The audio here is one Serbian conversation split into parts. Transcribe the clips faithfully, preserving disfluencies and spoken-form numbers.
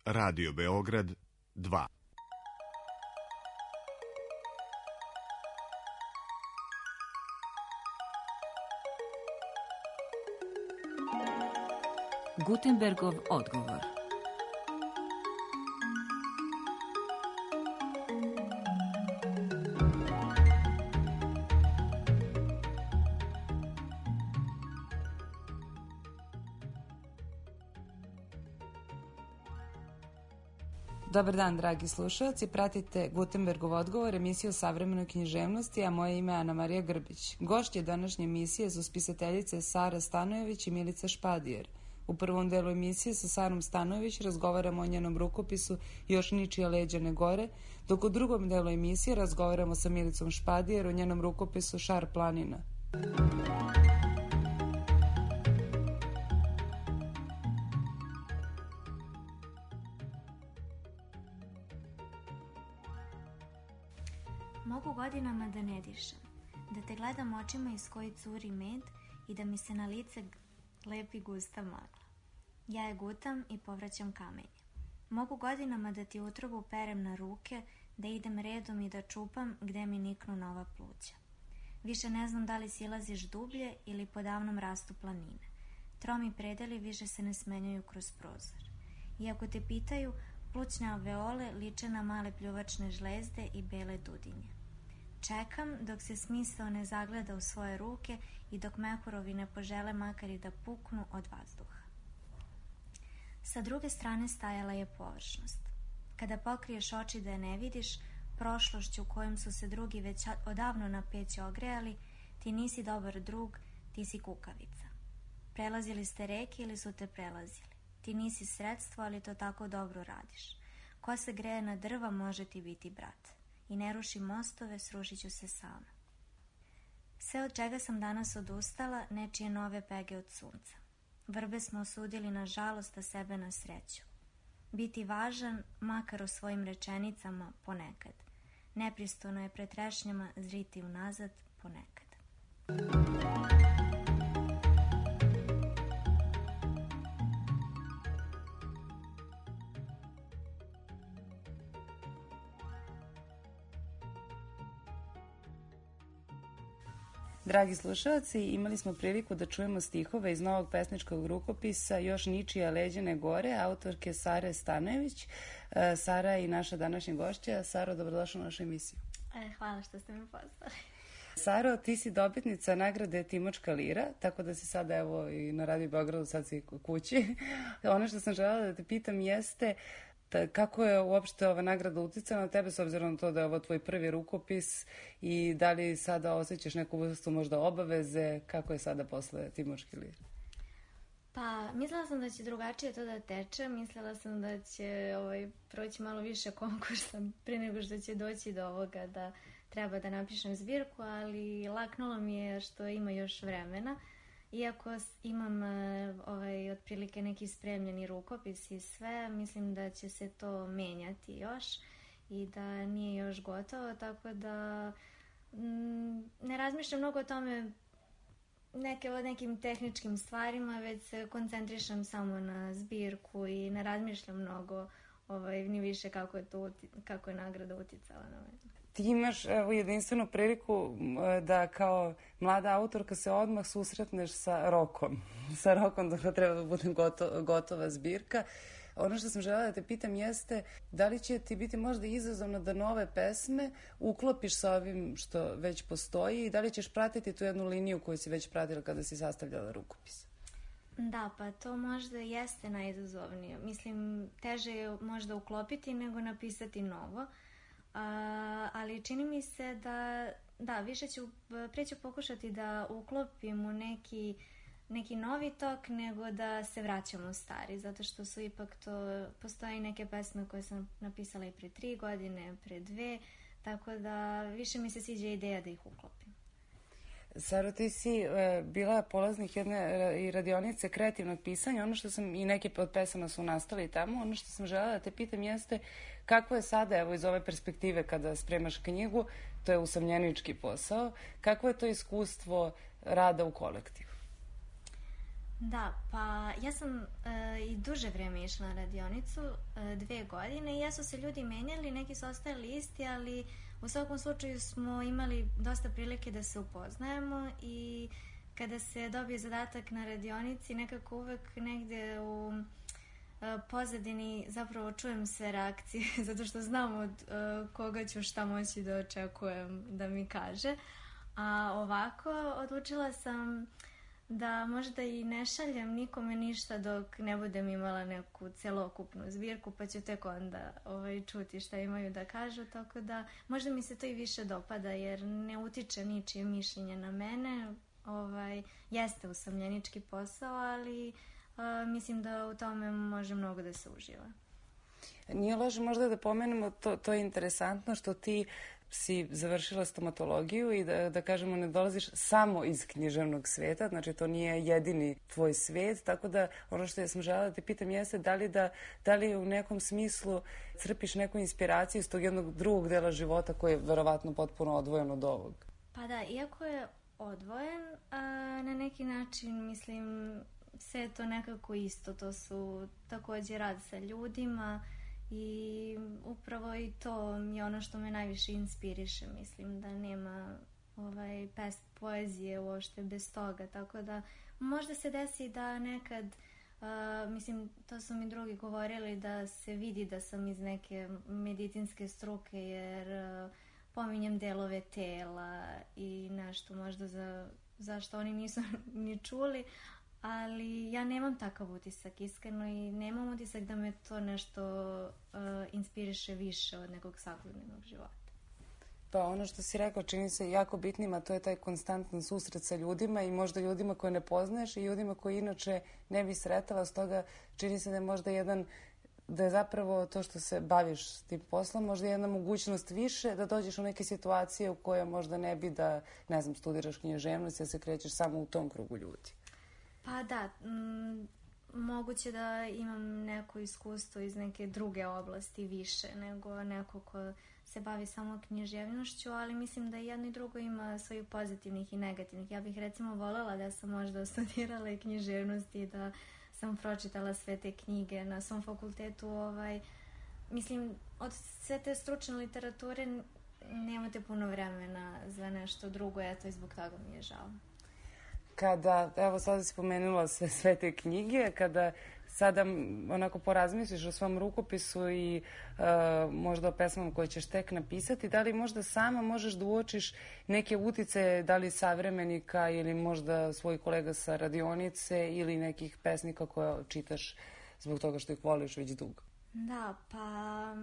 Radio Beograd dva. Gutenbergov odgovor. Dobar dan, dragi slušalci, pratite Gutenbergov odgovor, emisiju o savremenoj književnosti, a moje ime je Ana Marija Grbić. Gošće današnje emisije su spisateljice Sara Stanojević i Milica Špadijer. U prvom delu emisije sa Sarom Stanojević razgovaramo o njenom rukopisu Još ničija leđa ne gore, dok u drugom delu emisije razgovaramo sa Milicom Špadijer o njenom rukopisu Šar planina. Mogu godinama da ne dišem, da te gledam očima iz kojih curi med i da mi se na lice lepi gusta magla. Ja je gutam i povraćam kamenje. Mogu godinama da ti utrobu perem na ruke, da idem redom i da čupam gde mi niknu nova pluća. Više ne znam da li silaziš dublje ili po davnom rastu planine. Tromi predeli više se ne smenjuju kroz prozor. Iako te pitaju, plućne alveole liče na male pljuvačne žlezde i bele dudinje. Čekam dok se smisao ne zagleda u svoje ruke i dok mehorovi ne požele makar i da puknu od vazduha. Sa druge strane stajala je površnost. Kada pokriješ oči da je ne vidiš, prošlošću kojom su se drugi već odavno na peć ogrejali, ti nisi dobar drug, ti si kukavica. Prelazili ste reke ili su te prelazili. Ti nisi sredstvo, ali to tako dobro radiš. Ko se greje na drva može ti biti brat. I ne ruši mostove, srušit ću se sama. Sve od čega sam danas odustala, nečije nove pege od sunca. Vrbe smo osudili na žalost, a sebe na sreću. Biti važan, makar u svojim rečenicama, ponekad. Nepristojno je pred trešnjama zriti unazad, ponekad. Dragi slušalci, imali smo priliku da čujemo stihove iz novog pesničkog rukopisa Još ničija leđa ne gore, autorke Sare Stanojević. Sara je i naša današnja gošća. Saro, dobrodošla u našu emisiju. E, hvala što ste me pozvali. Saro, ti si dobitnica nagrade Timočka lira, tako da si sada evo i na Radio Beogradu, sad si kući. Ono što sam želela da te pitam jeste kako je uopšte ova nagrada uticala na tebe, s obzirom na to da je ovo tvoj prvi rukopis, i da li sada osjećaš neku vrstu možda obaveze, kako je sada posle Timočke lire? Pa, mislila sam da će drugačije to da teče, mislila sam da će ovaj, proći malo više konkursa prije nego što će doći do ovoga da treba da napišem zbirku, ali laknulo mi je što ima još vremena. Iako imam ovaj, otprilike neki spremljeni rukopis i sve, mislim da će se to menjati još i da nije još gotovo, tako da m, ne razmišljam mnogo o tome neke, o nekim tehničkim stvarima, već se koncentrišem samo na zbirku i ne razmišljam mnogo ovaj, ni više kako je, to, kako je nagrada uticala na mene. Ti imaš evo, jedinstvenu priliku da kao mlada autorka se odmah susretneš sa rokom. Sa rokom dok treba da bude goto, gotova zbirka. Ono što sam želela da te pitam jeste da li će ti biti možda izazovno da nove pesme uklopiš sa ovim što već postoji i da li ćeš pratiti tu jednu liniju koju si već pratila kada si sastavljala rukopis? Da, pa to možda jeste najizazovnije. Mislim, teže je možda uklopiti nego napisati novo. Uh, ali čini mi se da, da, više ću, pre ću pokušati da uklopim u neki, neki novi tok nego da se vraćam u stari, zato što su ipak to, postoje neke pesme koje sam napisala i pre tri godine, pre dve, tako da više mi se sviđa ideja da ih uklopim. Saro, ti si e, bila polaznik jedne i radionice kreativnog pisanja. Ono što sam, i neke od pesama su nastale i tamo, ono što sam želela da te pitam jeste kako je sada, evo iz ove perspektive kada spremaš knjigu, to je usamljenički posao, kako je to iskustvo rada u kolektivu? Da, pa ja sam uh, i duže vreme išla na radionicu, uh, dve godine, i ja su se ljudi menjali, neki su ostali isti, ali u svakom slučaju smo imali dosta prilike da se upoznajemo i kada se dobije zadatak na radionici, nekako uvek negde u uh, pozadini zapravo čujem sve reakcije, zato što znam od uh, koga ću šta moći da očekujem da mi kaže. A ovako odlučila sam da možda i ne šaljem nikome ništa dok ne budem imala neku celokupnu zbirku, pa ću tek onda ovaj, čuti šta imaju da kažu, tako da možda mi se to i više dopada jer ne utiče ničije mišljenje na mene. Ovaj, jeste usamljenički posao, ali a, mislim da u tome može mnogo da se uživa. Nije loše možda da pomenemo, to, to je interesantno što ti si završila stomatologiju i da, da kažemo ne dolaziš samo iz književnog sveta, znači to nije jedini tvoj svet, tako da ono što ja sam želela da te pitam jeste da li, da, da li u nekom smislu crpiš neku inspiraciju iz tog jednog drugog dela života koji je verovatno potpuno odvojen od ovog? Pa da, iako je odvojen, a, na neki način mislim sve je to nekako isto, to su takođe rad sa ljudima, i upravo i to je ono što me najviše inspiriše. Mislim da nema ovaj, pes, poezije uopšte bez toga, tako da možda se desi da nekad, uh, mislim, to su mi drugi govorili, da se vidi da sam iz neke medicinske struke jer uh, pominjem delove tela i nešto možda za, za što oni nisu ni čuli, ali ja nemam takav utisak iskreno i nemam utisak da me to nešto uh, inspiriše više od nekog svakodnevnog života. Pa ono što si rekao čini se jako bitnim, a to je taj konstantan susret sa ljudima i možda ljudima koje ne poznaješ i ljudima koji inače ne bi sretala, stoga čini se da je možda jedan, da je zapravo to što se baviš tim poslom, možda jedna mogućnost više da dođeš u neke situacije u koje možda ne bi da, ne znam, studiraš književnost i da se krećeš samo u tom krugu ljudi. Pa da, m, moguće da imam neko iskustvo iz neke druge oblasti više nego neko ko se bavi samo književnošću, ali mislim da jedno i drugo ima svojih pozitivnih i negativnih. Ja bih recimo voljela da sam možda studirala i književnost i da sam pročitala sve te knjige na svom fakultetu. Ovaj, mislim, od sve te stručne literature nemate puno vremena za nešto drugo, eto i zbog toga mi je žao. Kada, evo sada si pomenula sve, sve te knjige, kada sada onako porazmisliš o svom rukopisu i uh, možda o pesmama koje ćeš tek napisati, da li možda sama možeš da uočiš neke utice, da li savremenika ili možda svojih kolega sa radionice ili nekih pesnika koje čitaš zbog toga što ih voliš već dugo? Da, pa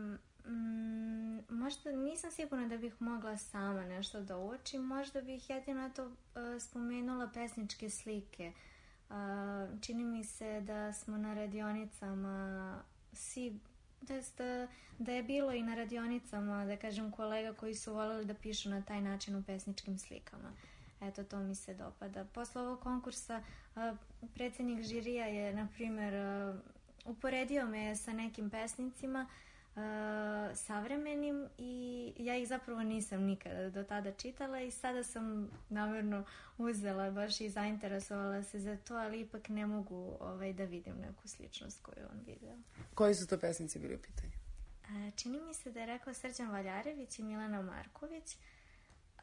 mm, možda nisam sigurna da bih mogla sama nešto da uočim, možda bih jedino to uh, spomenula pesničke slike. Uh, čini mi se da smo na radionicama svi, to jest da, da je bilo i na radionicama, da kažem, kolega koji su voljeli da pišu na taj način u pesničkim slikama. Eto, to mi se dopada. Posle ovog konkursa uh, predsjednik žirija je, na primjer, uh, uporedio me sa nekim pesnicima uh, savremenim i ja ih zapravo nisam nikada do tada čitala i sada sam namjerno uzela baš i zainteresovala se za to, ali ipak ne mogu ovaj, da vidim neku sličnost koju on video. Koji su to pesnici bili u pitanju? Uh, čini mi se da je rekao Srđan Valjarević i Milena Marković. Uh,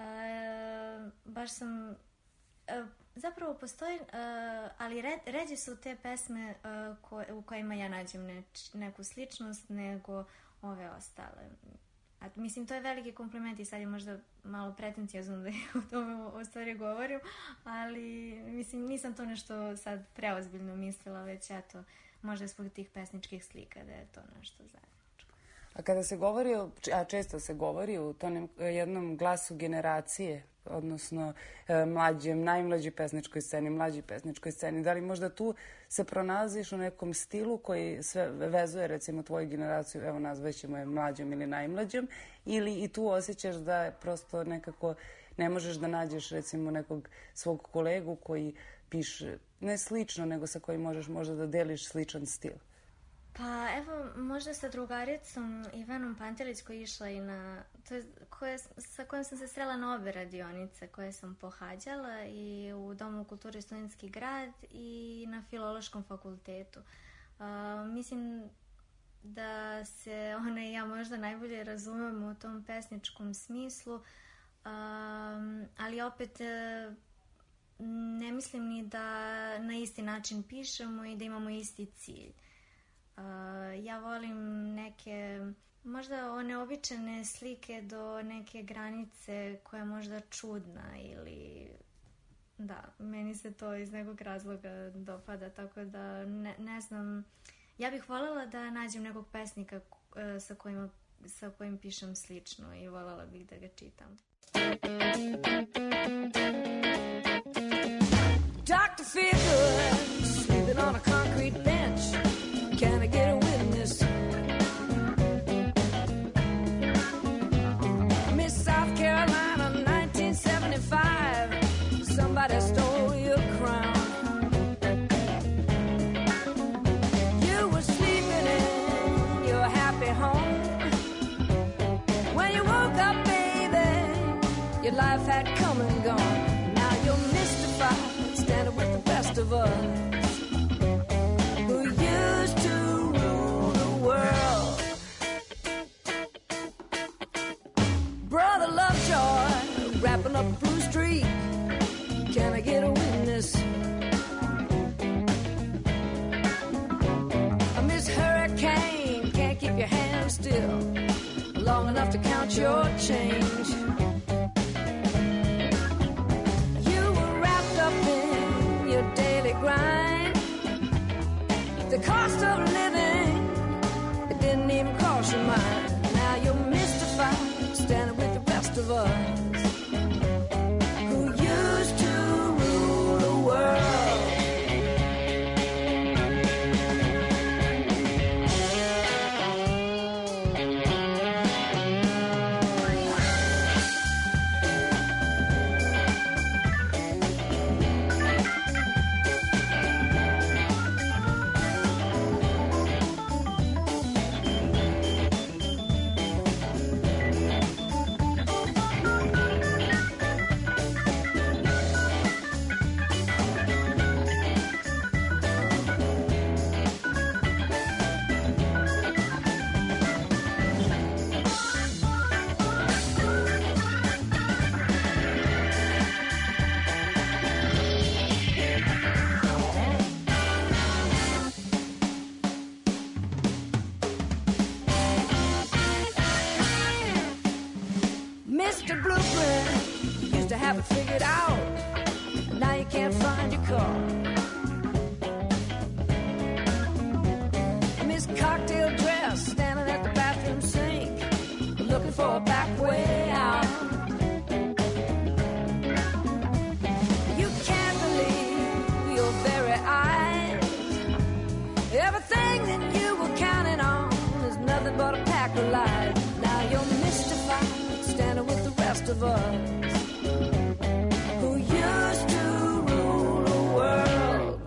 baš sam... Uh, zapravo postoji, uh, ali red, ređe su te pesme uh, ko, u kojima ja nađem neč, neku sličnost nego ove ostale. A, mislim, to je veliki kompliment i sad je možda malo pretencijazno da o tome o stvari govorim, ali mislim, nisam to nešto sad preozbiljno mislila, već eto, možda zbog tih pesničkih slika da je to nešto zajedničko. A kada se govori, a često se govori u tom jednom glasu generacije, odnosno e, mlađem, najmlađoj pesničkoj sceni, mlađoj pesničkoj sceni, da li možda tu se pronalaziš u nekom stilu koji sve vezuje recimo tvoju generaciju, evo nazvaćemo je mlađom ili najmlađom, ili i tu osjećaš da prosto nekako ne možeš da nađeš recimo nekog svog kolegu koji piše ne slično, nego sa kojim možeš možda da deliš sličan stil? Pa evo, možda sa drugaricom Ivanom Pantelić koja je išla i na, to je, koje, sa kojom sam se srela na obe radionice koje sam pohađala i u Domu kulture Studentski grad i na Filološkom fakultetu. Uh, mislim da se ona i ja možda najbolje razumemo u tom pesničkom smislu, um, ali opet ne mislim ni da na isti način pišemo i da imamo isti cilj. Uh, ja volim neke možda neobičajne slike do neke granice koja je možda čudna ili da, meni se to iz nekog razloga dopada, tako da ne, ne znam, ja bih voljela da nađem nekog pesnika uh, sa, kojima, sa kojim pišem slično i voljela bih da ga čitam. Doctor Feelgood, sleeping on a concrete bench. Can I get a witness? Miss South Carolina, nineteen seventy-five. Somebody stole your crown. You were sleeping in your happy home. When you woke up, baby, your life had come and gone. Now you're mystified, standing with the best of us. Wrapping up a blue streak. Can I get a witness? A Miss Hurricane, can't keep your hands still long enough to count your change. You were wrapped up in your daily grind. The cost of living, it didn't even cross your mind. Now you're mystified, standing with the rest of us. Mister Blueprint used to have it figured out. Now you can't find your car. Miss Cocktail Dress standing at the bathroom sink, looking for a back way out. You can't believe your very eyes. Everything that you were counting on is nothing but a pack of lies. Now you're mystified, standing with the rest of us who used to rule the world.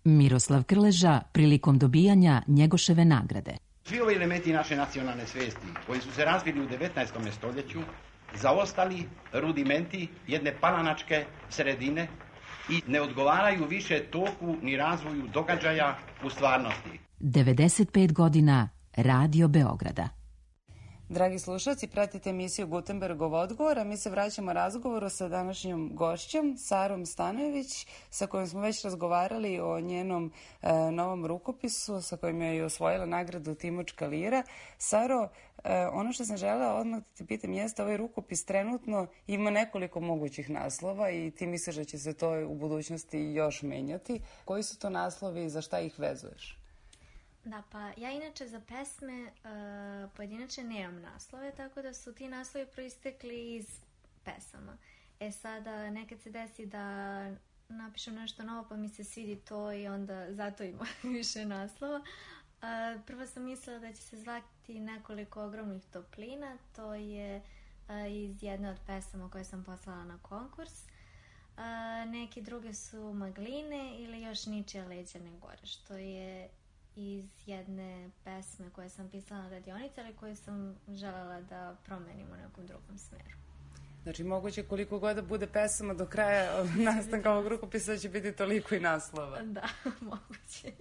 Miroslav Krleža prilikom dobijanja Njegoševe nagrade. Svi ovi elementi naše nacionalne svijesti koji su se razvili u devetnaestom stoljeću zaostali rudimenti jedne palanačke sredine i ne odgovaraju više toku ni razvoju događaja u stvarnosti. devedeset pet godina Radio Beograda. Dragi slušalci, pratite emisiju Gutenbergov odgovor, a mi se vraćamo razgovoru sa današnjom gošćom, Sarom Stanojević, sa kojom smo već razgovarali o njenom e, novom rukopisu, sa kojim je i osvojila nagradu Timočka lira. Saro, e, ono što sam želela odmah da te pitam jeste, ovaj rukopis trenutno ima nekoliko mogućih naslova i ti misliš da će se to u budućnosti još menjati. Koji su to naslovi i za šta ih vezuješ? Da, pa ja inače za pesme uh, pojedinače nemam naslove, tako da su ti naslovi proistekli iz pesama. E sada nekad se desi da napišem nešto novo pa mi se svidi to i onda zato ima više naslova. Uh, prvo sam mislila da će se zvati Nekoliko ogromnih toplina, to je uh, iz jedne od pesama koje sam poslala na konkurs. Uh, neki druge su Magline ili Još ničija leđa ne gore, što je iz jedne pesme koje sam pisala na radionici, ali koju sam želela da promenim u nekom drugom smeru. Znači, moguće koliko god da bude pesama do kraja nastanka ovog rukopisa će biti toliko i naslova. Da, moguće.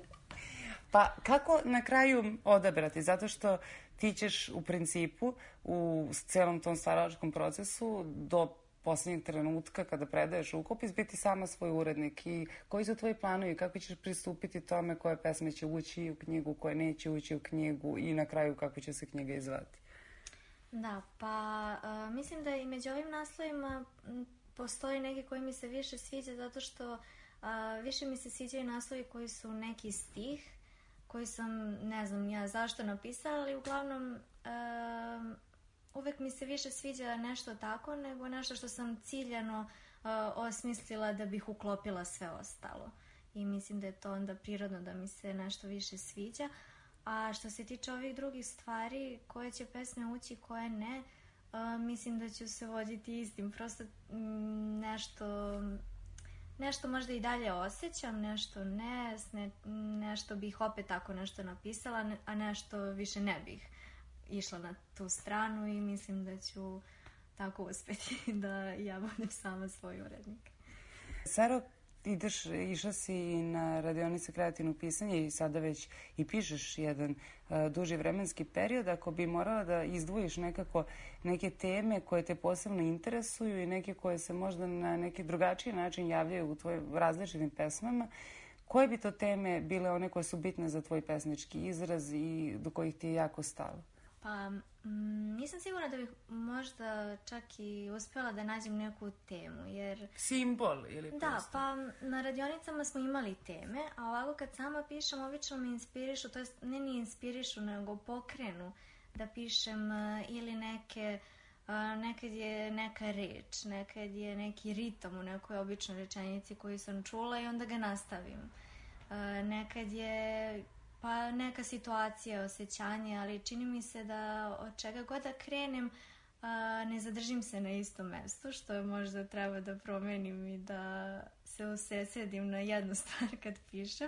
Pa kako na kraju odabrati? Zato što ti ćeš u principu u celom tom stvaralačkom procesu do posljednjeg trenutka kada predaješ rukopis biti sama svoj urednik i koji su tvoji planovi, kako ćeš pristupiti tome koje pesme će ući u knjigu, koje neće ući u knjigu i na kraju kako će se knjiga izvati? Da, pa uh, mislim da i među ovim naslovima m, postoji neki koji mi se više sviđa zato što uh, više mi se sviđaju naslovi koji su neki stih koji sam, ne znam ja zašto napisala, ali uglavnom uh, uvek mi se više sviđa nešto tako nego nešto što sam ciljano uh, osmislila da bih uklopila sve ostalo. I mislim da je to onda prirodno da mi se nešto više sviđa. A što se tiče ovih drugih stvari, koje će pesme ući, koje ne, uh, mislim da ću se voditi istim. Prosto m, nešto, nešto možda i dalje osjećam, nešto ne, ne, nešto bih opet tako nešto napisala, a nešto više ne bih išla na tu stranu i mislim da ću tako uspjeti da ja budem sama svoj urednik. Saro, ideš, išla si na radionice kreativnog pisanja i sada već i pišeš jedan uh, duži vremenski period. Ako bi morala da izdvojiš nekako neke teme koje te posebno interesuju i neke koje se možda na neki drugačiji način javljaju u tvojim različitim pesmama, koje bi to teme bile one koje su bitne za tvoj pesnički izraz i do kojih ti je jako stalo? Pa m, nisam sigurna da bih možda čak i uspjela da nađem neku temu, jer... Simbol ili prosto? Da, pa na radionicama smo imali teme, a ovako kad sama pišem, obično me inspirišu, to jest ne ni inspirišu, nego pokrenu da pišem uh, ili neke, uh, nekad je neka reč, nekad je neki ritam u nekoj običnoj rečenici koju sam čula i onda ga nastavim. Uh, nekad je... pa neka situacija, osjećanje, ali čini mi se da od čega god da krenem a, ne zadržim se na istom mestu, što je možda treba da promenim i da se usredsredim na jednu stvar kad pišem.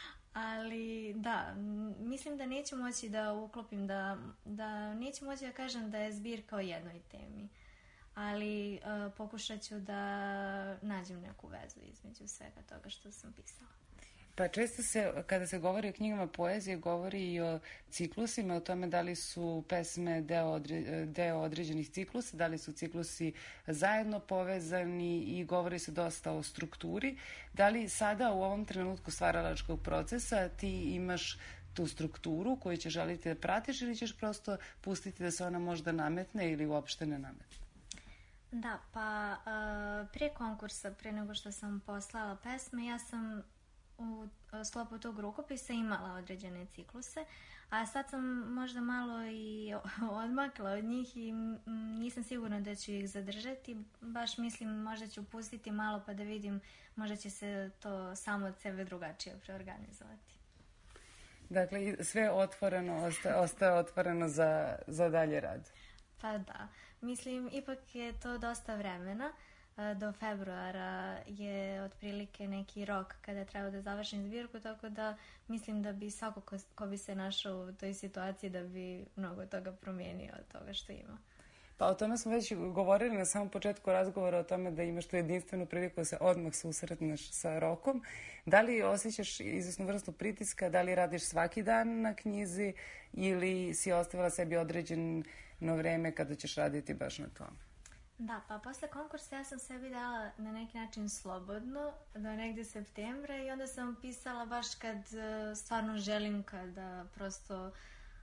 Ali da, mislim da neću moći da uklopim, da, da neću moći da kažem da je zbirka o jednoj temi. Ali a, pokušat ću da nađem neku vezu između svega toga što sam pisala. Pa često se, kada se govori o knjigama poezije, govori i o ciklusima, o tome da li su pesme deo, odre, deo određenih ciklusa, da li su ciklusi zajedno povezani i govori se dosta o strukturi. Da li sada u ovom trenutku stvaralačkog procesa ti imaš tu strukturu koju će želiti da pratiš ili ćeš prosto pustiti da se ona možda nametne ili uopšte ne nametne? Da, pa uh, prije konkursa, prije nego što sam poslala pesme, ja sam u sklopu tog rukopisa imala određene cikluse, a sad sam možda malo i odmakla od njih i nisam sigurna da ću ih zadržati. Baš mislim možda ću pustiti malo pa da vidim, možda će se to samo od sebe drugačije preorganizovati. Dakle, sve otvoreno, ostaje, ostaje otvoreno za, za dalje rad. Pa da, mislim ipak je to dosta vremena. do februara je otprilike neki rok kada treba da završim zbirku, tako da mislim da bi svako ko, ko bi se našao u toj situaciji da bi mnogo toga promijenio od toga što ima. Pa o tome smo već govorili na samom početku razgovora, o tome da imaš tu jedinstvenu priliku da se odmah susretneš sa rokom. Da li osjećaš izvesnu vrstu pritiska, da li radiš svaki dan na knjizi ili si ostavila sebi određeno vreme kada ćeš raditi baš na tome? Da, pa posle konkursa ja sam sebi dala na neki način slobodno do negde septembra i onda sam pisala baš kad stvarno želim, kada prosto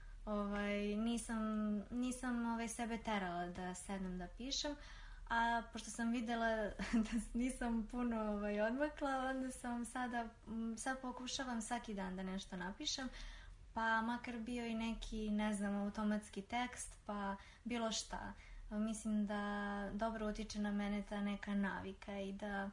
ovaj, nisam, nisam ovaj, sebe terala da sednem da pišem, a pošto sam videla da nisam puno ovaj, odmakla, onda sam sada, sad pokušavam svaki dan da nešto napišem, pa makar bio i neki, ne znam, automatski tekst, pa bilo šta. Mislim da dobro utiče na mene ta neka navika i da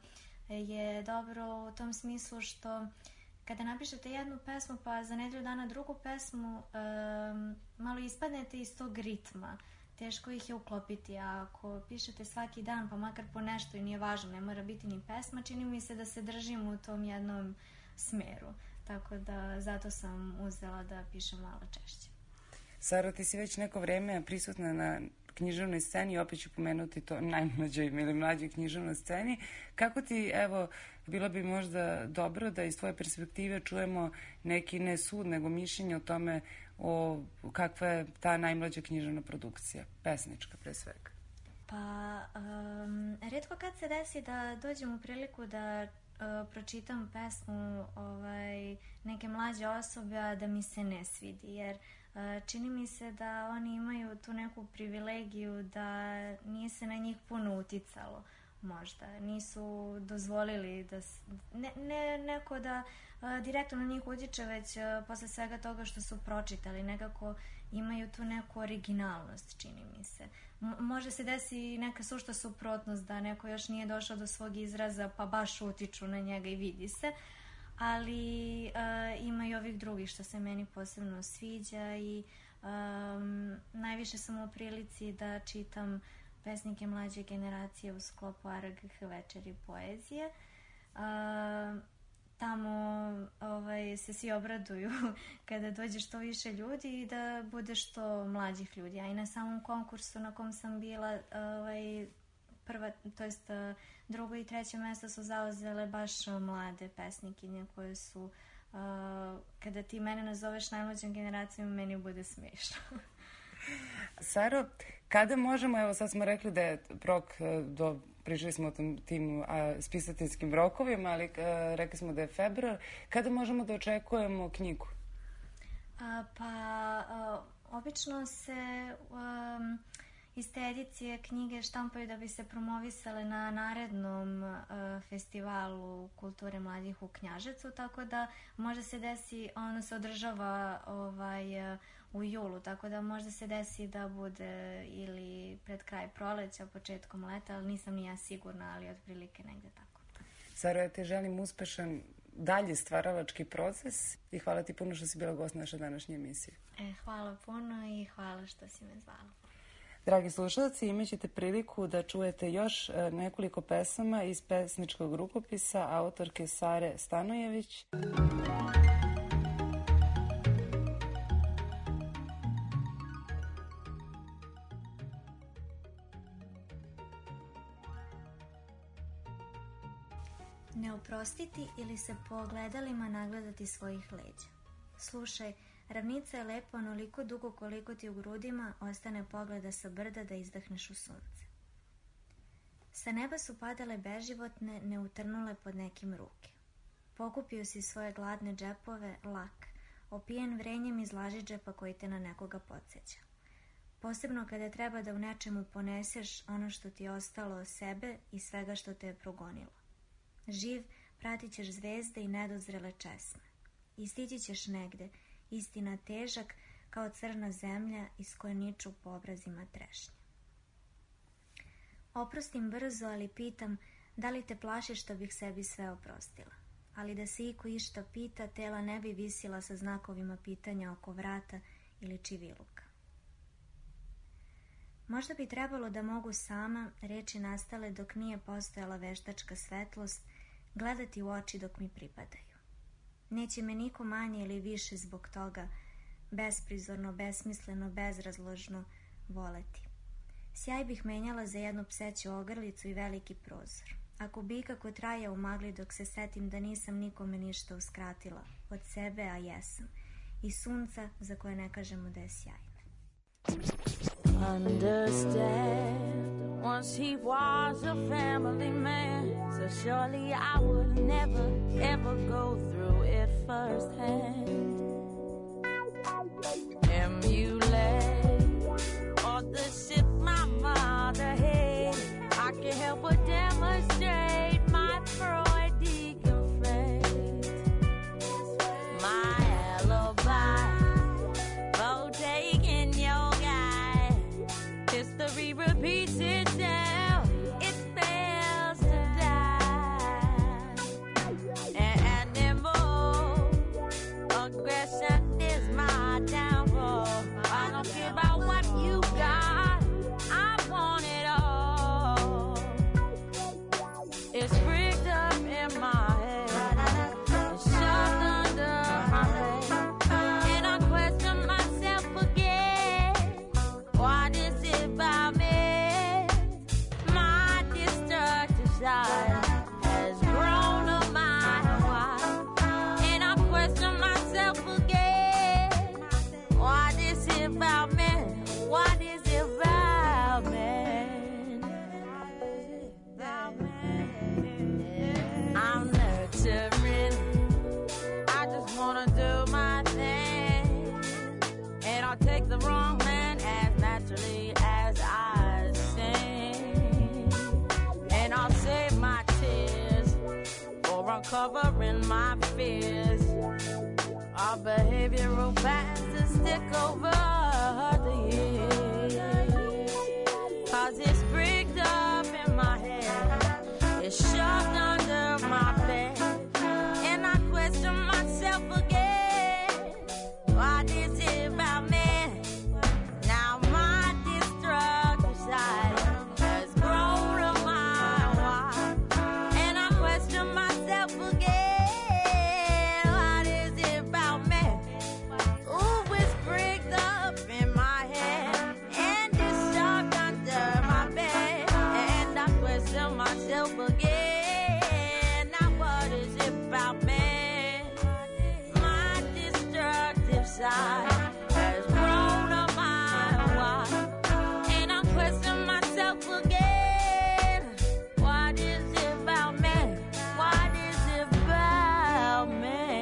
je dobro u tom smislu što kada napišete jednu pesmu pa za nedelju dana drugu pesmu, um, malo ispadnete iz tog ritma. Teško ih je uklopiti, a ako pišete svaki dan pa makar po nešto i nije važno, ne mora biti ni pesma, čini mi se da se držim u tom jednom smeru. Tako da zato sam uzela da pišem malo češće. Saro, ti si već neko vreme prisutna na književnoj sceni, opet ću pomenuti to najmlađoj ili mlađoj književnoj sceni. Kako ti, evo, bilo bi možda dobro da iz tvoje perspektive čujemo neki ne sud, nego mišljenje o tome o kakva je ta najmlađa književna produkcija, pesnička pre svega? Pa, um, retko kad se desi da dođem u priliku da uh, pročitam pesmu ovaj, neke mlađe osobe, a da mi se ne svidi, jer čini mi se da oni imaju tu neku privilegiju da nije se na njih puno uticalo, možda. Nisu dozvolili da... Ne, ne neko da a, direktno na njih utiče, već a, posle svega toga što su pročitali. Nekako imaju tu neku originalnost, čini mi se. M- može se desi neka sušta suprotnost, da neko još nije došao do svog izraza pa baš utiču na njega i vidi se. Ali uh, ima i ovih drugih što se meni posebno sviđa i um, najviše sam u prilici da čitam pesnike mlađe generacije u sklopu A R G H Večeri poezije. Uh, tamo ovaj, se svi obraduju kada dođe što više ljudi i da bude što mlađih ljudi. A i na samom konkursu na kom sam bila, ovaj, prva, to jest drugo i treće mesto su zauzele baš mlade pesnikinje koje su, uh, kada ti mene nazoveš najmlađom generacijom, meni bude smiješno. Saro, kada možemo, evo sad smo rekli da je rok, do, pričali smo o tom, tim a, spisateljskim rokovima, ali a, rekli smo da je februar, kada možemo da očekujemo knjigu? A, pa, a, obično se... Um, iz te edicije knjige štampaju da bi se promovisale na narednom uh, festivalu kulture mladih u Knjaževcu, tako da možda se desi, ono se održava ovaj, uh, u julu, tako da možda se desi da bude ili pred kraj proleća, početkom leta, ali nisam ni ja sigurna, ali otprilike negde tako. Saro, ja te želim uspešan dalje stvaralački proces i hvala ti puno što si bila gost naše današnje emisije. E, hvala puno i hvala što si me zvala. Dragi slušalci, imat ćete priliku da čujete još nekoliko pesama iz pesničkog rukopisa autorke Sare Stanojević. Ne oprostiti ili se po ogledalima nagledati svojih leđa. Slušaj, ravnica je lepa onoliko dugo koliko ti u grudima ostane pogleda sa brda da izdahneš u sunce. Sa neba su padale beživotne, neutrnule pod nekim ruke. Pokupio si svoje gladne džepove, lak, opijen vrenjem iz lažidžepa koji te na nekoga podsjeća. Posebno kada treba da u nečemu poneseš ono što ti je ostalo od sebe i svega što te je progonilo. Živ, pratit ćeš zvezde i nedozrele česme. I stići ćeš negde, istina težak kao crna zemlja iz koje niču po obrazima trešnje. Oprostim brzo, ali pitam da li te plaši što bih sebi sve oprostila. Ali da se iko išta pita, tela ne bi visila sa znakovima pitanja oko vrata ili čiviluka. Možda bi trebalo da mogu sama, reči nastale dok nije postojala veštačka svetlost, gledati u oči dok mi pripadaju. Neće me niko manje ili više zbog toga, besprizorno, besmisleno, bezrazložno voleti. Sjaj bih menjala za jednu pseću ogrlicu i veliki prozor. Ako bi ikako traja u magli dok se setim da nisam nikome ništa uskratila, od sebe, a jesam, i sunca za koje ne kažemo da je sjajno. Understand, once he was a family man, so surely I would never, ever go through it firsthand. Emulate all the shit my mother hated, I can't help but demonstrate my Freudian faith. My alibi for taking your guy. History repeats itself, it fails to die. And animal aggression is my downfall. I don't care about what you got, I want it all. It's rigged up in my head, it's shoved under my bed, and I question myself again. What is it about me? My destructive side has grown a mile wide, and I question myself again. What is it about me? What is it about me? I'm nurturing, I just wanna do my thing, and I'll take the wrong man as naturally as I sing, and I'll save my tears for uncovering my fears. Our behavioral patterns stick over the years, 'cause it's rigged up in my head, it's shoved under my bed, and I question myself again. What is it about me? Now my destructive side has grown a mile wide, and I question myself again. What is it about me? Ooh, it's rigged up in my head, and it's shoved under my bed, and I question myself again. Now what is it about me? My destructive side has grown a mile wide, and I question myself again. What is it about me? What is it about me?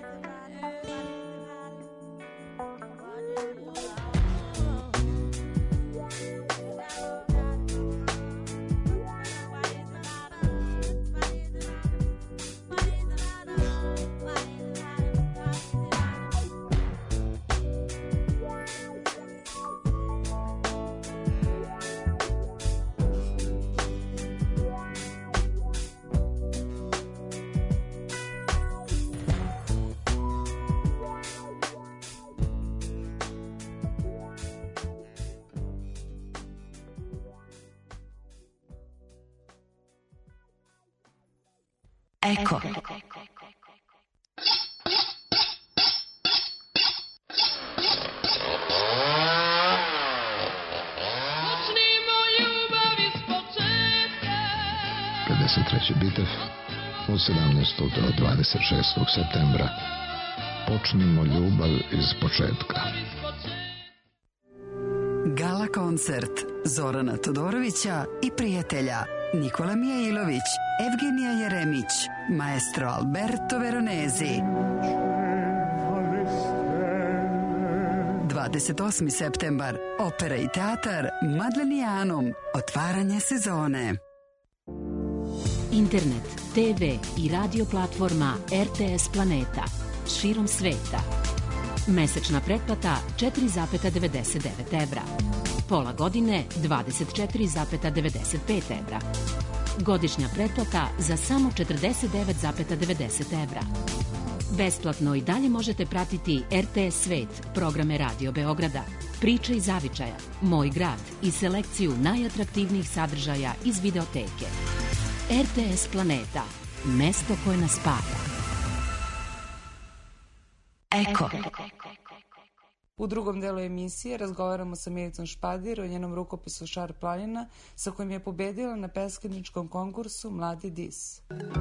Eko. pedeset treći bitev od sedamnaestog do dvadeset šestog septembra. Počnimo ljubav iz početka. Gala koncert Zorana Todorovića i prijatelja Nikola Mijailović, Evgenija Jeremić, maestro Alberto Veronesi. dvadeset osmi septembar, opera i teatar Madlenijanum, otvaranje sezone. Internet, te ve i radio platforma er te es Planeta. Širom sveta. Mesečna pretplata četiri zarez devedeset devet evra. Pola godine dvadeset četiri zarez devedeset pet evra. Godišnja pretplata za samo četrdeset devet zarez devedeset evra. Besplatno i dalje možete pratiti er te es Svet, programe Radio Beograda. Priče iz zavičaja, Moj grad i selekciju najatraktivnijih sadržaja iz videoteke. R T S Planeta, mesto koje nas spaja. Eko. U drugom delu emisije razgovaramo sa Milicom Špadir o njenom rukopisu Šar planina, sa kojim je pobedila na peskarničkom konkursu Mladi dis.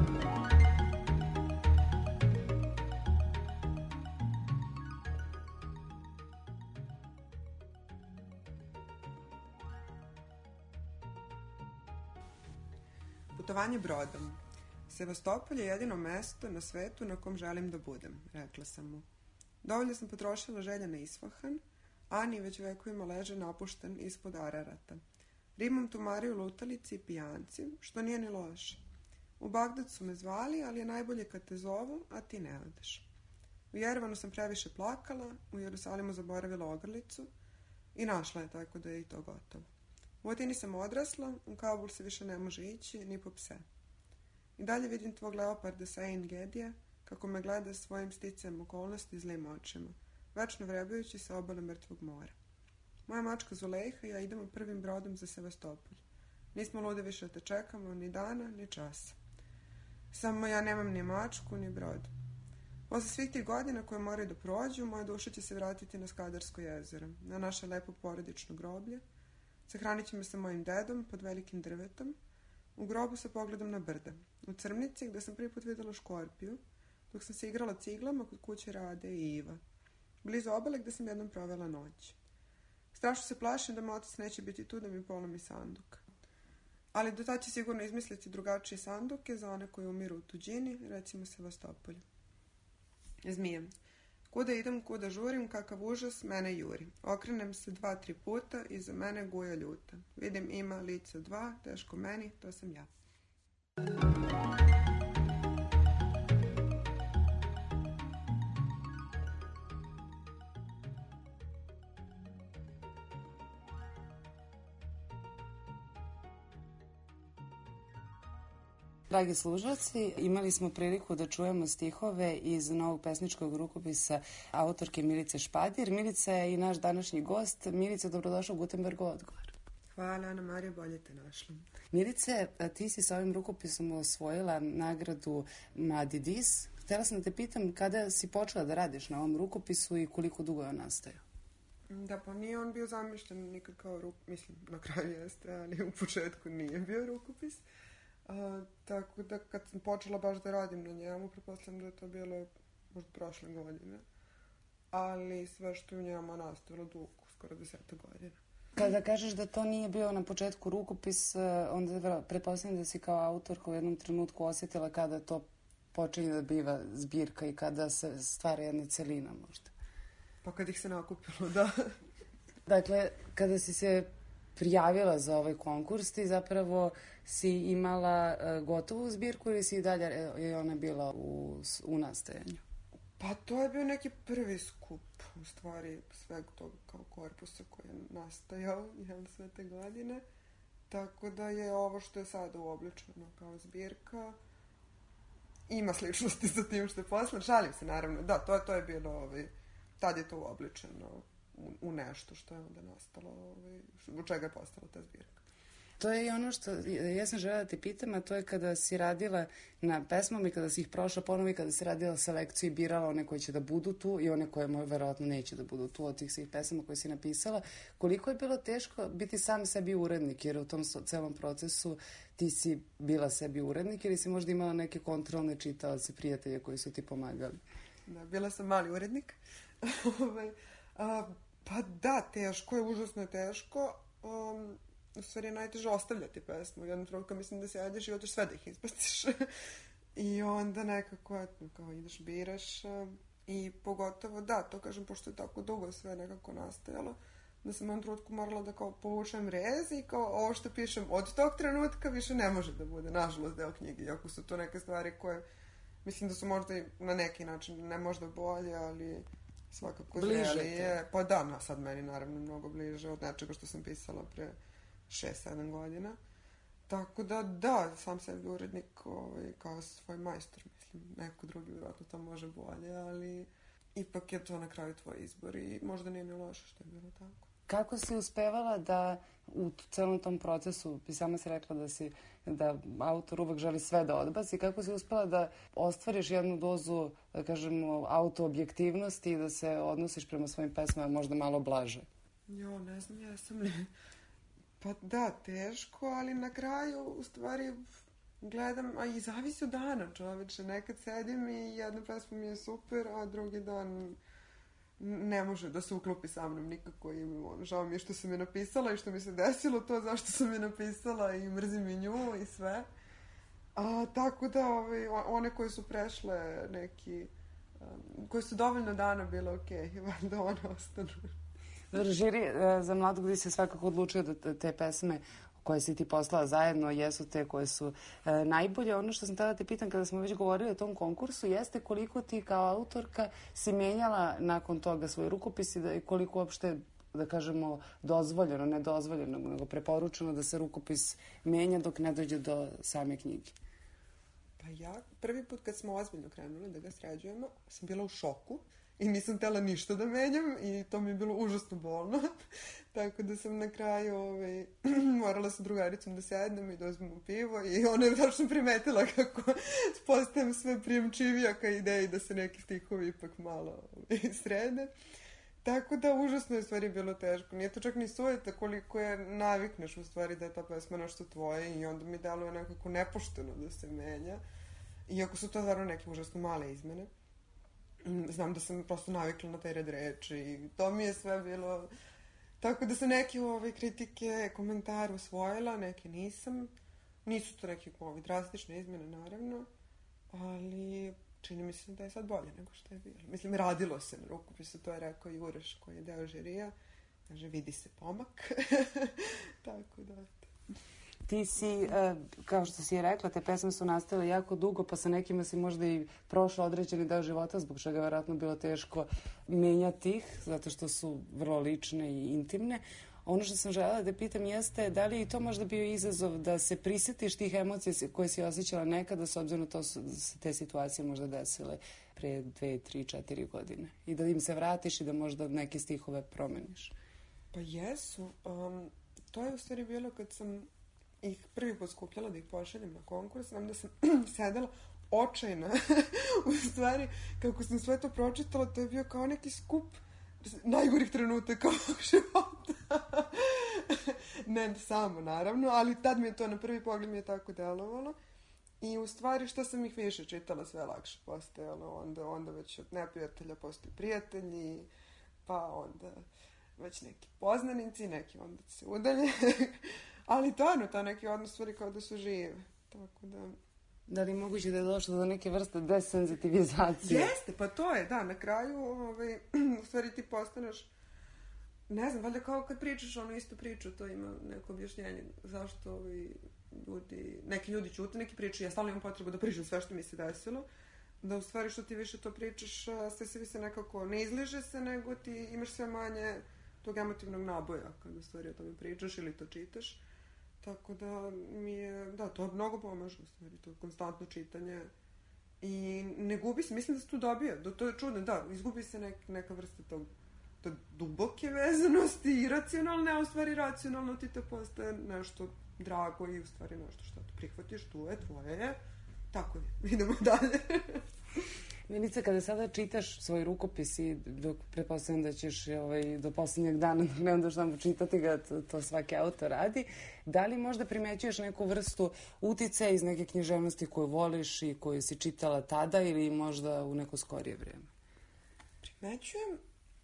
Putovanje brodom. Sevastopol je jedino mesto na svetu na kom želim da budem, rekla sam mu. Dovoljno sam potrošila želja na Isfahan, Ani već vekovima leže napušten ispod Ararata. Rimom tumaraju lutalici i pijanci, što nije ni loše. U Bagdad su me zvali, ali je najbolje kad te zovu, a ti ne odeš. U Jerevanu sam previše plakala, u Jerusalimu zaboravila ogrlicu i našla je, tako da je i to gotovo. U Atini sam odrasla, u Kabul se više ne može ići, ni po pse. I dalje vidim tvog leoparda sa Ein Gedija, kako me gleda svojim sticajem okolnosti i zlim očima, večno vrebajući sa obale mrtvog mora. Moja mačka Zulejha i ja idemo prvim brodom za Sevastopolj. Nismo lude više da te čekamo, ni dana, ni časa. Samo ja nemam ni mačku, ni brod. Posle svih tih godina koje moraju da prođu, moja duša će se vratiti na Skadarsko jezero, na naše lepo porodično groblje. Sahranit ćemo sa mojim dedom pod velikim drvetom, u grobu sa pogledom na brda, u Crmnici gde sam prvi put videla škorpiju, dok sam se igrala ciglama kod kuće Rade i Iva, blizu obale gde sam jednom provela noć. Strašno se plašim da moj otac neće biti tu da mi polomi sanduk. Ali do tada će sigurno izmisliti drugačije sanduke za one koji umiru u tuđini, recimo Sevastopolju. Zmijem. Kuda idem, kuda žurim, kakav užas, mene juri. Okrenem se dva, tri puta, iza mene guja ljuta. Vidim ima lica dva, teško meni, to sam ja. Dragi slušalci, imali smo priliku da čujemo stihove iz novog pesničkog rukopisa autorke Milice Špadir. Milica je i naš današnji gost. Milica, dobrodošla u Gutenbergov odgovor. Hvala, Ana Marija, bolje te našla. Milice, ti si sa ovim rukopisom osvojila nagradu Mladi dis. Htela sam da te pitam kada si počela da radiš na ovom rukopisu i koliko dugo je on nastajao? Da, pa nije on bio zamišljen nikad kao rukopis, mislim, na kraju jeste, ali u početku nije bio rukopis. A, tako da kad sam počela baš da radim na njemu, pretpostavljam da je to bilo možda prošle godine, ali sve što je u njemu nastavilo dugo, skoro deseta godina. Kada kažeš da to nije bio na početku rukopis, onda pretpostavljam da si kao autorka u jednom trenutku osjetila kada to počinje da biva zbirka i kada se stvara jedna celina možda. Pa kad ih se nakupilo, da. Dakle, kada si se prijavila za ovaj konkurs, ti zapravo si imala uh, gotovu zbirku ili si i dalje je ona bila u, u nastajanju? Pa to je bio neki prvi skup, u stvari, sveg tog kao korpusa koji je nastajao, jel, sve te godine. Tako da je ovo što je sada uobličeno kao zbirka, ima sličnosti sa tim što je poslan. Šalim se, naravno, da, to, to je bilo, ovaj, tad je to uobličeno u, u nešto što je onda nastalo, ovaj, u čega je postala ta zbirka. To je i ono što ja sam želela da te pitam, a to je kada si radila na pesmama i kada si ih prošla ponovo i kada si radila selekciju i birala one koje će da budu tu i one koje verovatno neće da budu tu od tih svih pesama koje si napisala. Koliko je bilo teško biti sam sebi urednik, jer u tom celom procesu ti si bila sebi urednik ili si možda imala neke kontrolne čitaoce, prijatelje koji su ti pomagali? Da, bila sam mali urednik. a, pa da, teško je, užasno je teško. Um, U stvari je najteže ostavljati pesmu. Jednom trenutku mislim da sjedeš i hoćeš sve da ih izbaciš. I onda nekako, etno, kao ideš, biraš. I pogotovo, da, to kažem, pošto je tako dugo sve nekako nastajalo, da sam u jednom trenutku morala da kao povučem rez i kao ovo što pišem od tog trenutka više ne može da bude, nažalost, deo knjige. Iako su to neke stvari koje, mislim da su možda i na neki način, ne možda bolje, ali svakako zrelije. Pa da, sad meni naravno mnogo bliže od nečega što sam pisala pre šest sedam godina. Tako da, da, sam sebi urednik ovaj, kao svoj majstor, mislim, neko drugi vjerojatno to može bolje, ali ipak je to na kraju tvoj izbor i možda nije ni loše što je bilo tako. Kako si uspevala da u celom tom procesu, i sama si rekla da si da autor uvek želi sve da odbaci, kako si uspela da ostvariš jednu dozu, da kažemo, autoobjektivnosti i da se odnosiš prema svojim pesmama možda malo blaže? Jo, ne znam, ja sam li... Pa da, teško, ali na kraju, u stvari, gledam, a i zavisi od dana, čoveče. Nekad sedim i jedna pesma mi je super, a drugi dan ne može da se uklopi sa mnom nikako i ono, žao mi je što sam je napisala i što mi se desilo to, zašto sam je napisala i mrzim i nju i sve. A, tako da, ovaj, one koje su prešle neki, um, koje su dovoljno dana bile okej, okay, da one ostanu. Žiri za Mladog Di se svakako odlučio da te pesme koje si ti poslala zajedno jesu te koje su e, najbolje. Ono što sam tada te pitan kada smo već govorili o tom konkursu jeste koliko ti kao autorka si menjala nakon toga svoj rukopis i da, koliko uopšte, da kažemo, dozvoljeno, ne dozvoljeno, nego preporučeno da se rukopis menja dok ne dođe do same knjige. Pa ja, prvi put kad smo ozbiljno krenuli da ga sređujemo, sam bila u šoku i nisam htela ništa da menjam i to mi je bilo užasno bolno. Tako da sam na kraju ovaj, morala sa drugaricom da sednem i da uzmemo pivo i ona je tačno primetila kako postajem sve prijemčivija ka ideji da se neki stihovi ipak malo ovaj, srede. Tako da užasno je u stvari bilo teško. Nije to čak ni sujeta koliko je navikneš u stvari da je ta pesma nešto tvoje i onda mi deluje nekako nepošteno da se menja. Iako su to stvarno neke užasno male izmene. Znam da sam prosto navikla na taj red reči i to mi je sve bilo... Tako da sam neke ove kritike, komentare usvojila, neke nisam. Nisu to neke ove drastične izmene, naravno, ali čini mi se da je sad bolje nego što je bilo. Mislim, radilo se na rukopisu, to je rekao Jureš koji je deo žirija. Kaže, vidi se pomak. Tako da... Ti si, kao što si je rekla, te pesme su nastale jako dugo, pa sa nekima si možda i prošla određeni deo života, zbog čega je vjerojatno bilo teško menjati ih, zato što su vrlo lične i intimne. Ono što sam želela da pitam jeste da li je i to možda bio izazov da se prisjetiš tih emocija koje si osjećala nekada, s obzirom to su se te situacije možda desile pre dve, tri, četiri godine i da im se vratiš i da možda neke stihove promeniš? Pa jesu. Um, to je u stvari bilo kad sam ih prvi put skupljala da ih pošaljem na konkurs. Znam da sam sedela očajna. U stvari, kako sam sve to pročitala, to je bio kao neki skup najgorih trenutaka ovog života. Ne samo, naravno, ali tad mi je to na prvi pogled mi je tako delovalo. I u stvari, što sam ih više čitala, sve lakše postajalo. Onda, onda već od neprijatelja postaju prijatelji, pa onda već neki poznanici, neki onda se udalje. Ali to ono, ta neki odnos stvari kao da su žive. Tako da... Da li moguće da je došlo do neke vrste desenzitivizacije? Jeste, pa to je, da, na kraju, ovaj, u stvari ti postaneš, ne znam, valjda kao kad pričaš ono istu priču, to ima neko objašnjenje zašto ovaj, ljudi, neki ljudi ćute, neki pričaju, ja stalno imam potrebu da pričam sve što mi se desilo, da u stvari što ti više to pričaš, sve se više nekako ne izliže se, nego ti imaš sve manje tog emotivnog naboja kada u stvari o tome pričaš ili to čitaš. Tako da mi je, da, to mnogo pomaže u stvari, to konstantno čitanje i ne gubi se, mislim da se tu dobija, da to je čudno, da, izgubi se nek, neka vrsta tog, tog duboke vezanosti, iracionalne, a u stvari racionalno ti to postaje nešto drago i u stvari nešto što to prihvatiš, tu je, tvoje je, tako je, idemo dalje. Milica, kada sada čitaš svoj rukopis i dok pretpostavljam da ćeš ovaj, do posljednjeg dana dok ne ondaš tamo čitati ga, to, to svaki autor radi, da li možda primećuješ neku vrstu uticaja iz neke književnosti koju voliš i koju si čitala tada ili možda u neko skorije vrijeme? Primećujem,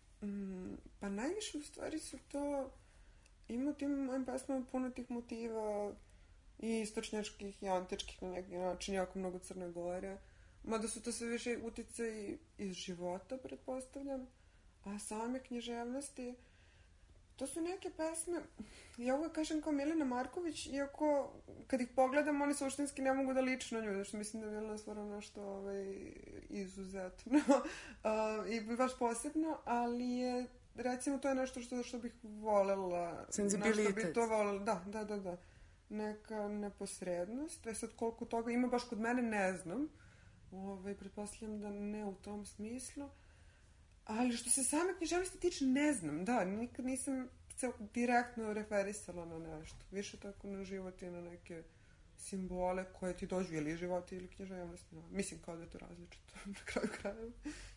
mm, pa najviše u stvari su to, ima tim mojim pesmama puno tih motiva i istočnjačkih i antičkih na neki način, jako mnogo Crne Gore. Mada su to sve više uticaji iz života, pretpostavljam, a same književnosti, to su neke pesme, ja uvijek kažem kao Milena Marković, iako kad ih pogledam, oni suštinski ne mogu da liče na nju, što mislim da je Milena stvarno nešto ovaj, izuzetno uh, i baš posebno, ali je, recimo, to je nešto što, što bih volela. Senzibilitet. Nešto bi to volela, da, da, da, da. Neka neposrednost, e sad koliko toga ima baš kod mene, ne znam. Ovaj, pretpostavljam da ne u tom smislu, ali što se same književnosti tiče, ne znam, da, nikad nisam se direktno referisala na nešto. Više tako na život i na neke simbole koje ti dođu ili život ili književnost. Mislim kao da je to različito na kraju krajeva.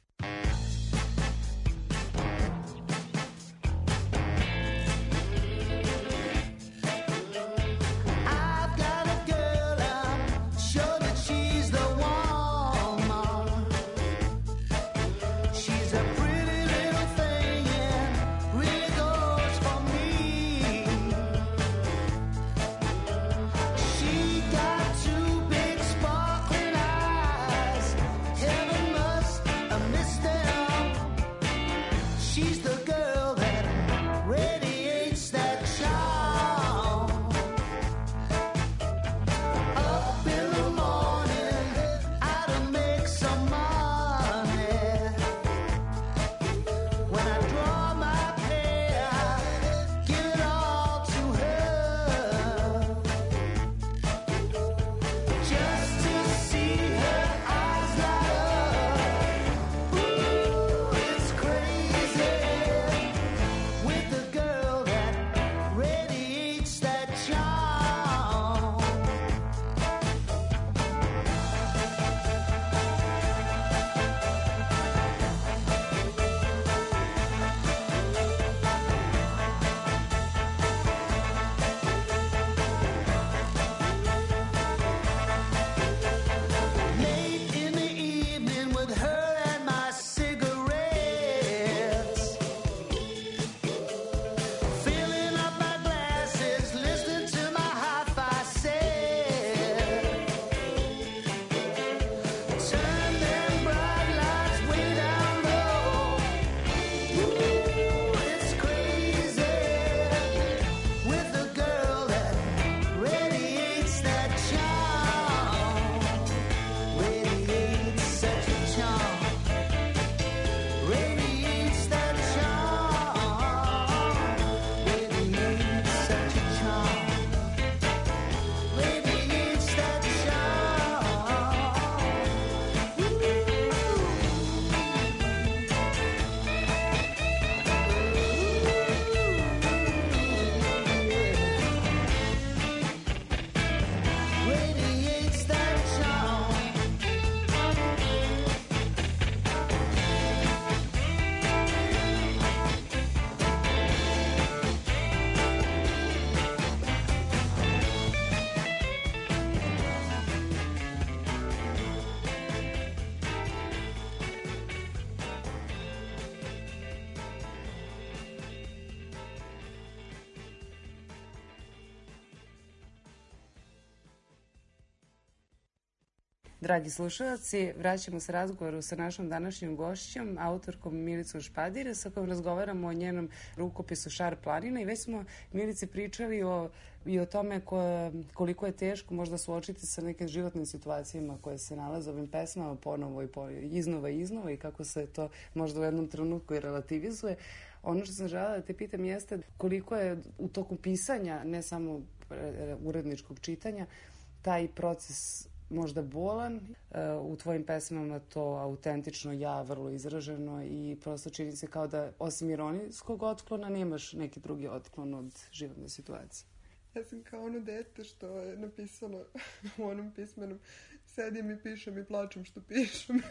Dragi slušalci, vraćamo se razgovoru sa našom današnjom gošćom, autorkom Milicom Špadir, sa kojom razgovaramo o njenom rukopisu Šar planina i već smo Milici pričali o, i o tome ko, koliko je teško možda suočiti sa nekim životnim situacijama koje se nalaze ovim pesmama ponovo i ponovo, iznova i iznova i kako se to možda u jednom trenutku i relativizuje. Ono što sam želela da te pitam jeste koliko je u toku pisanja, ne samo uredničkog čitanja, taj proces možda bolan, u tvojim pesmama to autentično ja, vrlo izraženo i prosto čini se kao da osim ironijskog otklona nemaš neki drugi otklon od životne situacije. Ja sam kao ono dete što je napisano u onom pismenom, sedim i pišem i plačem što pišem.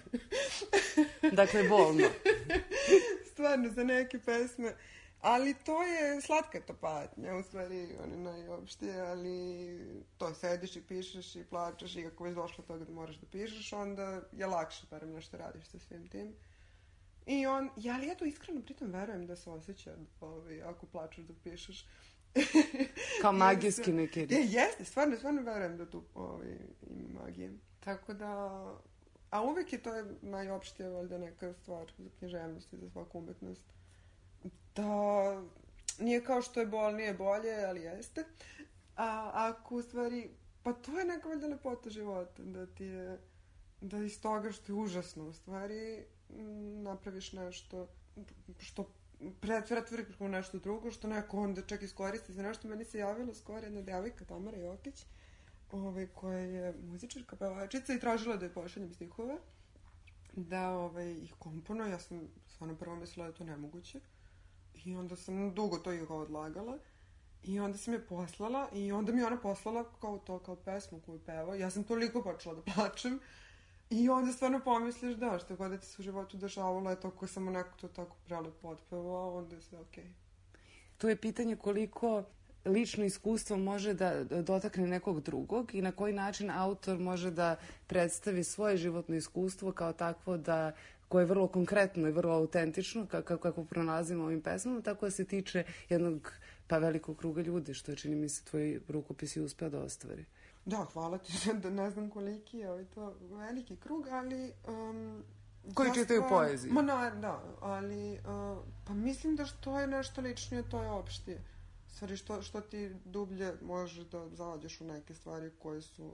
Dakle, bolno. Stvarno, za neke pesme. Ali to je, slatka je to patnja, u stvari, on je najopštije, ali to sediš i pišeš i plačeš i kako već došlo toga da moraš da pišeš, onda je lakše, barem nešto radiš sa svim tim. I on, ja li ja to iskreno pritom verujem da se osjeća ovaj, ako plačeš dok pišeš. Kao magijski neki. Je, jeste, stvarno, stvarno verujem da tu ovaj, ima magije. Tako da, a uvek je to je najopštije, valjda neka stvar za književnost i za svaku umetnost. Da, nije kao što je bol, nije bolje, ali jeste. A ako u stvari, pa to je neka valjda lepota života, da ti je, da iz toga što je užasno u stvari napraviš nešto što pretvoriš u nešto drugo, što neko onda čak iskoristi za nešto. Meni se javila skoro jedna devojka, Tamara Jokić, ovaj, koja je muzičarka, pevačica i tražila da je pošaljem stihove, da ovaj, ih komponuje. Ja sam stvarno prvo mislila da je to nemoguće. I onda sam dugo to i odlagala. I onda sam je poslala i onda mi je ona poslala kao to, kao pesmu koju peva. Ja sam toliko počela da plačem. I onda stvarno pomisliš da, što god da ti se u životu dešavalo, je to ko samo neko to tako prelepo otpevao, onda je sve okej. To je pitanje koliko lično iskustvo može da dotakne nekog drugog i na koji način autor može da predstavi svoje životno iskustvo kao takvo da koje je vrlo konkretno i vrlo autentično, kako, kako pronalazimo ovim pesmama, tako da se tiče jednog pa velikog kruga ljudi, što je, čini mi se, tvoj rukopis i uspeo da ostvari. Da, hvala ti, da ne znam koliki je ovaj to veliki krug, ali... Um, koji čitaju stvar... poeziju? Ma na, da, ali uh, pa mislim da što je nešto ličnije, to je opštije. Stvari, što, što ti dublje možeš da zađeš u neke stvari koje su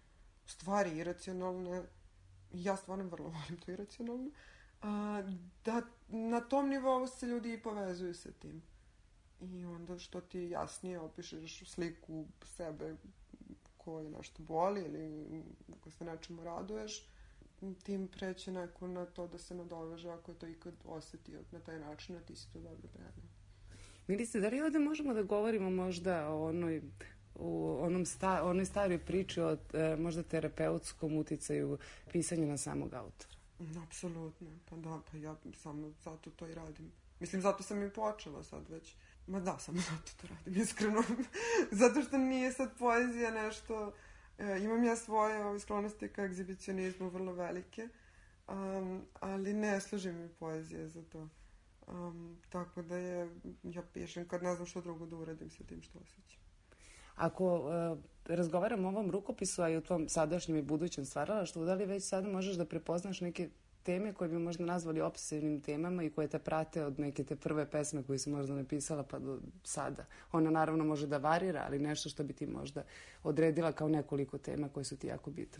stvari iracionalne. Ja stvarno vrlo volim to iracionalno. A, da na tom nivou se ljudi i povezuju sa tim. I onda što ti jasnije opišeš sliku sebe koji nešto boli ili ko se nečemu raduješ, tim preće neko na to da se nadoveže ako je to ikad osetio na taj način, a ti si to dobro predao. Milice, da li ovde možemo da govorimo možda o onoj, u onom sta, onoj staroj priči o e, možda terapeutskom uticaju pisanja na samog autora? Mm, apsolutno, pa da, pa ja samo zato to i radim. Mislim, zato sam i počela sad već. Ma da, samo zato to radim, iskreno. Zato što nije sad poezija nešto... E, imam ja svoje ove sklonosti ka egzibicionizmu vrlo velike, um, ali ne služi mi poezija za to. Um, tako da je, ja pišem kad ne znam što drugo da uradim sa tim što osjećam. Ako uh, razgovaram o ovom rukopisu, a i o tvom sadašnjem i budućem stvaralaštvu, da li već sad možeš da prepoznaš neke teme koje bi možda nazvali opsesivnim temama i koje te prate od neke te prve pesme koje si možda napisala pa do sada? Ona naravno može da varira, ali nešto što bi ti možda odredila kao nekoliko tema koje su ti jako bitne.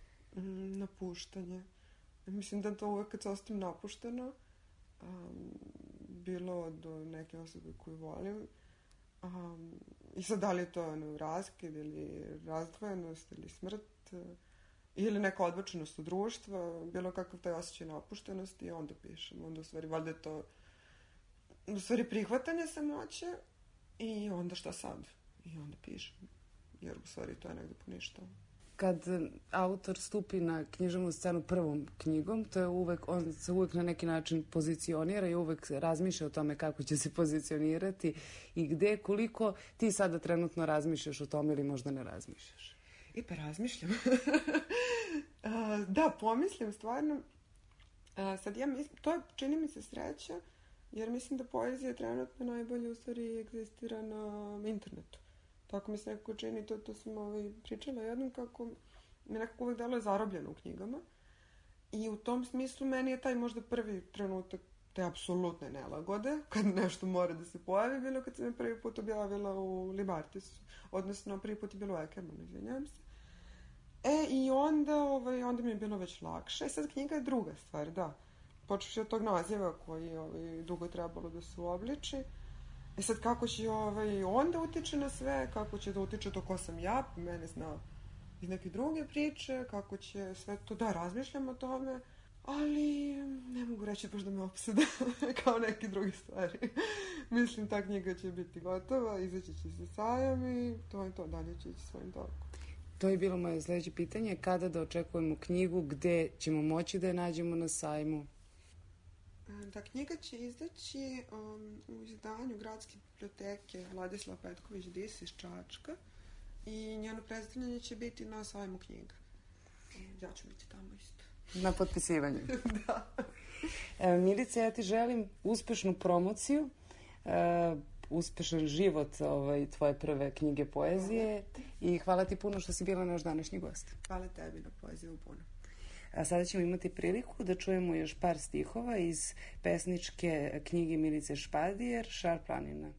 Mm, napuštanje. Mislim da to uvek kad se ostavim napuštena, um, bilo od neke osobe koju volim, um, i sad da li je to ono, raskid ili razdvojenost ili smrt, ili neka odbačenost od društva, bilo kakav taj osjećaj napuštenosti, i onda pišem. Onda u stvari, valjda je to u stvari prihvatanje samoće i onda šta sad? I onda pišem. Jer u stvari to je negde poništavo. Kad autor stupi na književnu scenu prvom knjigom, to je uvek, on se uvek na neki način pozicionira i uvek razmišlja o tome kako će se pozicionirati i gde, koliko ti sada trenutno razmišljaš o tome ili možda ne razmišljaš? I pa razmišljam. Da, pomislim stvarno. Sad ja mislim, to je, čini mi se, sreća, jer mislim da poezija trenutno najbolje u stvari egzistira na internetu. Tako mi se nekako čini, to, to sam ovaj, pričala jednom, kako mi nekako uvek delo je zarobljeno u knjigama. I u tom smislu meni je taj možda prvi trenutak te apsolutne nelagode, kad nešto mora da se pojavi, bilo kad sam je prvi put objavila u Libertisu, odnosno prvi put je bilo u Ekermanu, izvinjavam se. E, i onda, ovaj, onda mi je bilo već lakše. E, sad knjiga je druga stvar, da. Počeš od tog naziva koji ovaj, dugo trebalo da se uobliči. E sad, kako će ovaj, onda utiče na sve, kako će da utiče to ko sam ja, mene zna iz neke druge priče, kako će sve to, da, razmišljam o tome, ali ne mogu reći baš da me opsede kao neke druge stvari. Mislim, ta knjiga će biti gotova, izaći će se sajam i to je to, dalje će ići svojim tokom. To je bilo moje sledeće pitanje, kada da očekujemo knjigu, gde ćemo moći da je nađemo na sajmu? Da, knjiga će izaći um, u izdanju Gradske biblioteke Vladislav Petković-Dis iz Čačka i njeno predstavljanje će biti na sajmu knjiga. Ja ću biti tamo isto. Na potpisivanju. Da. E, Milice, ja ti želim uspešnu promociju, e, uspešan život ovaj, tvoje prve knjige poezije i hvala ti puno što si bila naš današnji gost. Hvala tebi na poeziju puno. A sada ćemo imati priliku da čujemo još par stihova iz pesničke knjige Milice Špadijer, Šar planina.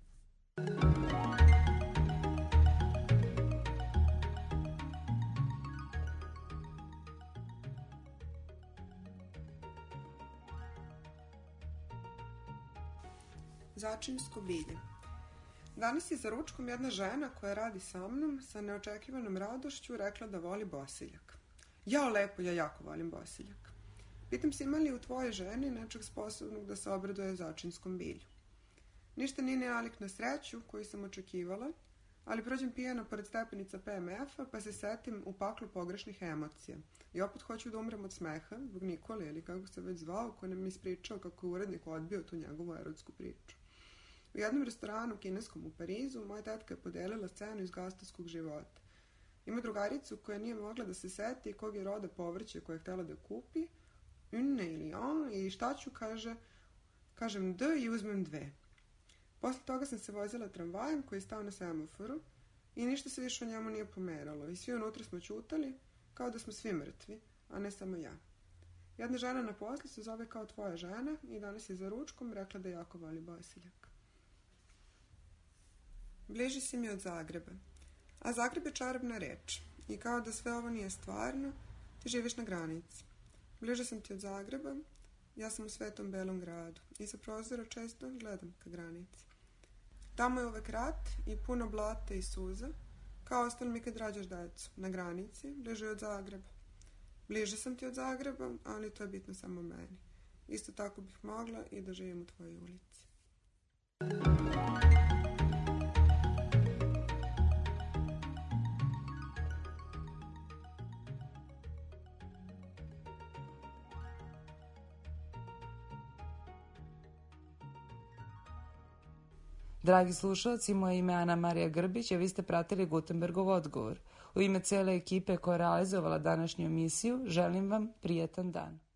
Začinsko bilje. Danas je za ručkom jedna žena koja radi sa mnom sa neočekivanom radošću rekla da voli bosiljak. Jao, lepo, ja jako volim bosiljak. Pitam se ima li u tvojoj ženi nečeg sposobnog da se obraduje začinskom bilju. Ništa nije nalik na sreću koju sam očekivala, ali prođem pijana pored stepenica P M F-a pa se setim u paklu pogrešnih emocija. I opet hoću da umrem od smeha zbog Nikole ili kako se već zvao, koji nam je ispričao kako je urednik odbio tu njegovu erotsku priču. U jednom restoranu kineskom u Parizu moja tetka je podelila scenu iz gastovskog života. Ima drugaricu koja nije mogla da se seti kog je roda povrće koje je htjela da kupi, une ili on, i šta ću, kaže, kažem d i uzmem dve. Posle toga sam se vozila tramvajem koji je stao na semaforu i ništa se više o njemu nije pomeralo i svi unutra smo ćutali kao da smo svi mrtvi, a ne samo ja. Jedna žena na poslu se zove kao tvoja žena i danas je za ručkom rekla da jako voli bosiljak. Bliži si mi od Zagreba. A Zagreb je čarobna reč i kao da sve ovo nije stvarno, ti živiš na granici. Bliže sam ti od Zagreba, ja sam u svetom belom gradu i sa prozora često gledam ka granici. Tamo je uvek rat i puno blata i suza, kao ostalo mi kad rađaš decu, na granici, bliže od Zagreba. Bliže sam ti od Zagreba, ali to je bitno samo meni. Isto tako bih mogla i da živim u tvojoj ulici. Dragi slušalci, moje ime je Ana Marija Grbić, a vi ste pratili Gutenbergov odgovor. U ime cele ekipe koja je realizovala današnju emisiju, želim vam prijetan dan.